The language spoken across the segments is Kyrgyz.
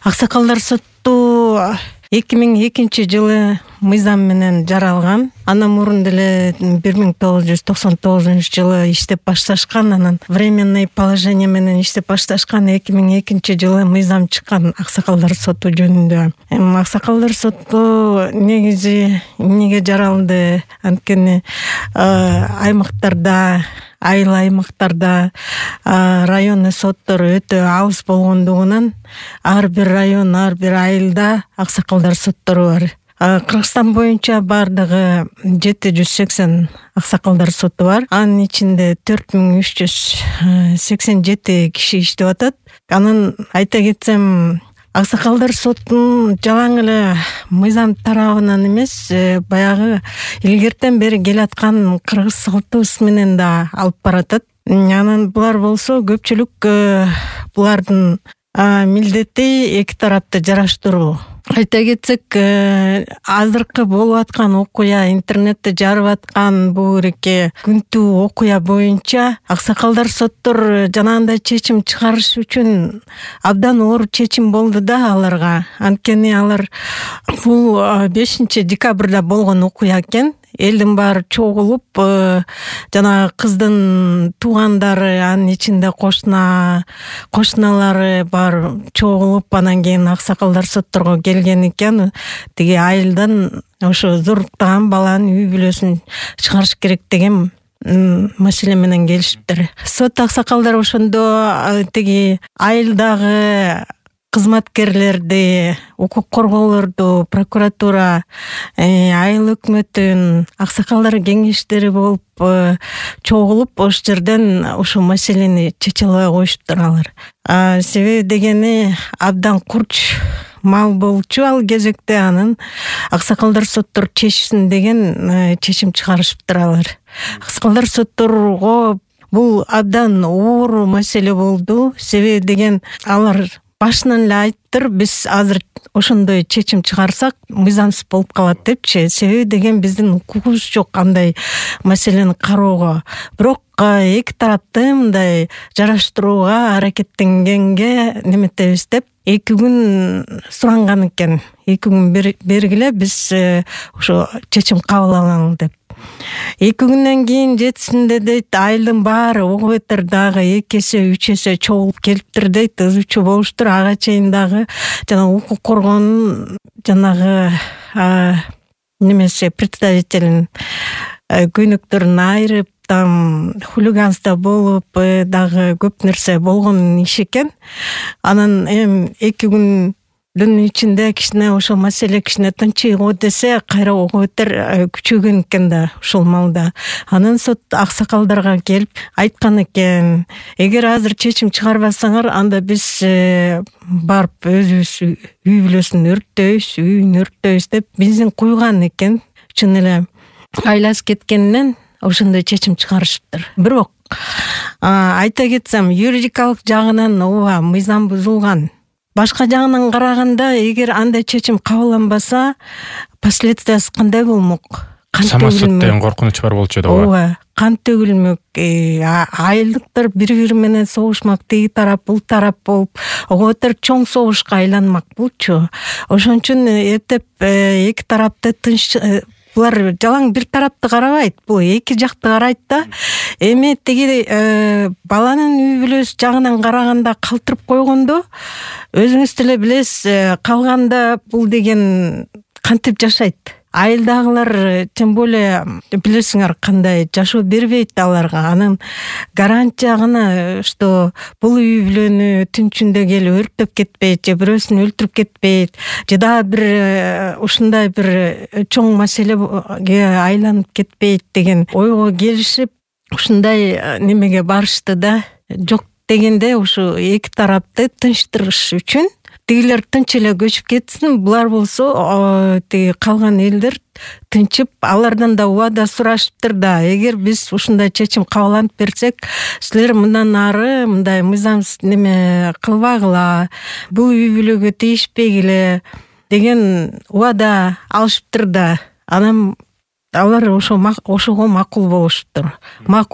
Аксакалдар соту 2002 мыйзам менен жаралган. Андан мурун деле 1999 иштеп башташкан. Анан временный положение менен иштеп башташкан. 2002 мыйзам чыккан Аксакалдар соту жөнүндө. Аксакалдар соту негизи эмнеге жаралды? Анткени аймактарда, айыл аймактарда районный соттор өтө алыс болгондугунан ар бир район, ар бир айылда аксакалдар соттору бар. Кыргызстан боюнча бардыгы 780 аксакалдар соту бар. Анын ичинде 4387 киши иштеп атат. Анан айта кетсем, аксакалдар сотунун жалаң эле мыйзам тарабынан эмес, баягы илгертен бери келаткан кыргыз салтыбыз менен да алып баратат. Анан булар болсо көпчүлүк булардын милдети эки тарапты жараштыруу. Айта кетсек, азыркы болуп аткан окуя, интернетте жарып аткан бул эки күнтүү окуя боюнча аксакалдар соттор жанагындай чечим чыгарыш үчүн абдан оор чечим болду да аларга. Анткени алар бул 5 декабрда болгон окуя экен. Элдин баары чогулуп, жана кыздын туугандары, анын ичинде кошуналары бар чогулуп, анан кийин аксакалдар сотторго келген экен. Тиги айылдан ошо зуруктаган баланын үй бүлөсүн чыгарыш керек деген маселе менен келишиптир. Сот аксакалдар ошондо тиги айылдагы кызматкерлерди, укук коргоолорду, прокуратура, айыл өкмөтүн аксакалдар кеңештери болуп чогулуп, ош жерден ошо маселени чече албай коюшуптур алар. Себеби дегени абдан курч мал болчу ал кезекте, анын аксакалдар соттор чечсин деген чечим чыгарышыптыр алар. Аксакалдар сотторго бул абдан оор маселе болду. Себеби деген алар башынан эле айттыр, биз азыр ошондой чечим чыгарсак мыйзамсыз болуп калат депчи. Себеби деген биздин укугубуз жок андай маселени кароого. Бирок эки тарапты мындай жараштырууга аракеттенгенге неметебиз деп 2 күн суранган экен. 2 күн бергиле биз ошо чечим кабыл алалы деп. 2 күндөн кийин 7-синде дейт, айылдын баары огобетер дагы 2 эсе 3 эсе чогулуп келиптир дейт, ызычуу болуштур. Ага чейин дагы жана укук коргоонун жанагы немесе представителин көйнөктөрүн айырып, там хулиганство болуп дагы көп нерсе болгон иш экен. Анан 2 күндүн ичинде кичине ошол маселе кичине тынчыйго десе, кайра огобетер күчөгөн экен да ушул малда. Анан сот аксакалдарга келип айткан экен, эгер азыр чечим чыгарбасаңар, анда биз барып өзүбүз үй бүлөсүн өрттөйбүз, үйүн өрттөйбүз деп бензин куйган экен. Чын эле айласы кеткенинен ошондой чечим чыгарышыптыр. Бирок айта кетсем, юридикалык жагынан ооба мыйзам бузулган. Башка жагынан караганда, эгер андай чечим кабылданбаса, последствиясы кандай болмок? Самасут деген коркунуч бар болчу да. Ооба, кан төгүлмөк, айылдыктар бири-бири менен согушмак, тиги тарап, бул тарап болуп, оготер чоң согушка айланмак болчу. Ошон үчүн эптеп эки тарапты тынч, булар жалаң бир тарапты карабайт, бул эки жакты карайт да. Эми тиги баланын үй бүлөсү жагынан караганда калтырып койгондо, өзүңүз деле билесиз, калганда бул деген кантип жашайт? Айылдагылар тем более билесиңер кандай жашоо бербейт аларга. Анын гарантия гана, что бул үй бүлөнү түн ичинде келип өрттөп кетпейт, же бирөөсүн өлтүрүп кетпейт, же да бир ушундай бир чоң маселеге айланып кетпейт деген ойго келишип, ушундай немеге барышты да. Жок дегенде ушу эки тарапты тынчтырыш үчүн тигилер тынч эле көчүп кетсин, булар болсо тиги калган элдер тынчып, алардан да убада сурашыптыр да. Эгер биз ушундай чечим кабыл берсек, силер мындан ары мындай мыйзамсыз неме кылбагыла, бул үй бүлөгө тийишпегиле деген убада алышыптыр да. Анан алар ошого макул болушуптур. Макул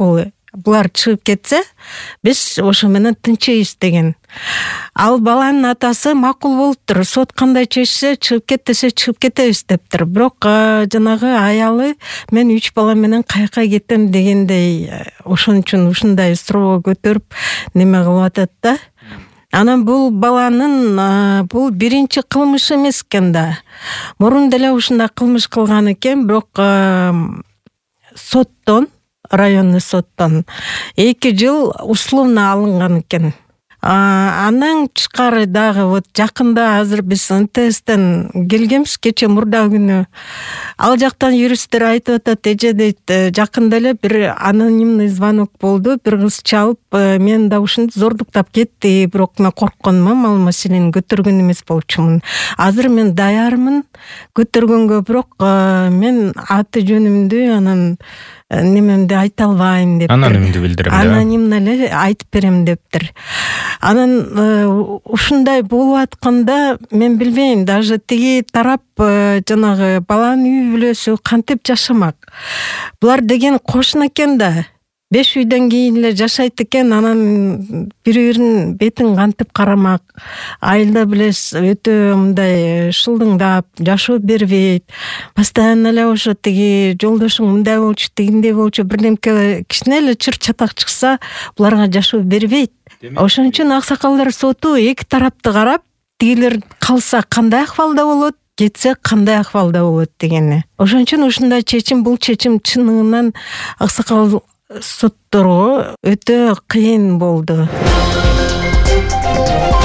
булар чыгып кетсе биз ошо менен тынчыйбыз деген. Ал баланын атасы макул болуптур. Сот кандай чечсе, чыгып кет десе чыгып кетебиз дептир. Бирок жанагы аялы мен 3 бала менен каяка кетем дегендей ошон үчүн ушундай суроо көтөрүп неме кылып атат да. Анан бул баланын бул биринчи кылмышы эмес экен да. Мурун деле ушундай кылмыш кылган экен, бирок соттон, районный соттон 2 жыл условно алынган экен. Андан тышкары дагы вот жакында азыр биз МТСтен келгенбиз кече мурда күнү. Ал жактан юристтер айтып атат, эже дейт, жакында эле бир анонимный звонок болду, бир кыз чалып, мен да ушинтип зордуктап кетти, бирок мен коркконмун, ал маселени көтөргөн эмес болчумун. Азыр мен даярмын көтөргөнгө, бирок мен аты жөнүмдү анан немемди айта албайм деп. Анонимдүү билдирем да. Анонимно эле айтып берем дептир. Анан ушундай болуп атканда мен билбейм, даже тиги тарап жанагы баланын үй бүлөсү кантип жашамак. Булар деген кошуна экен да. 5 үйдөн кийин эле жашайт экен, анан бири-биринин бетин кантип карамак. Айылда билесиз, өтө мындай шылдыңдап, жашоо бербейт. Постоянно эле ошо тиги жолдошуң мындай болчу, тигиндей болчу, бирдемке кичине эле чыр чатак чыкса, буларга жашоо бербейт. Ошон үчүн аксакалдар соту 2 тарапты карап, тигилер калса кандай акыбалда болот, кетсе кандай акыбалда болот дегени. Ошон үчүн ушундай чечим, бул чечим чынынан аксакал сотторго өтө кыйын болду.